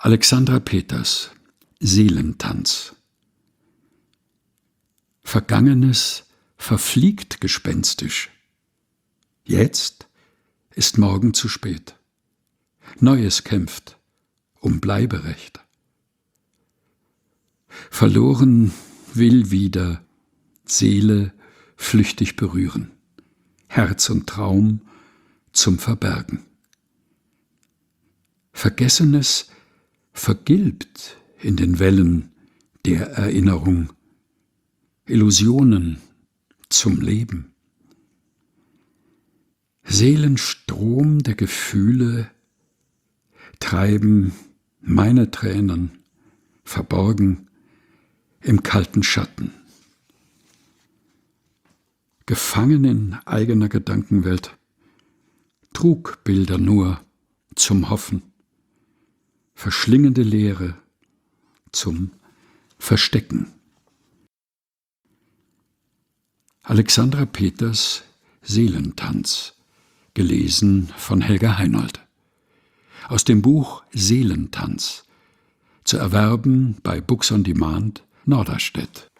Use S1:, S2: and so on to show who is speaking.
S1: Alexandra Peters, Seelentanz. Vergangenes verfliegt gespenstisch. Jetzt ist morgen zu spät. Neues kämpft um Bleiberecht. Verloren will wieder Seele flüchtig berühren, Herz und Traum zum Verbergen. Vergessenes vergilbt in den Wellen der Erinnerung, Illusionen zum Leben. Seelenstrom der Gefühle treiben meine Tränen verborgen im kalten Schatten. Gefangen in eigener Gedankenwelt, Trugbilder nur zum Hoffen, verschlingende Leere zum Verstecken. Alexandra Peters, Seelentanz, gelesen von Helga Heinold. Aus dem Buch Seelentanz, zu erwerben bei Books on Demand, Norderstedt.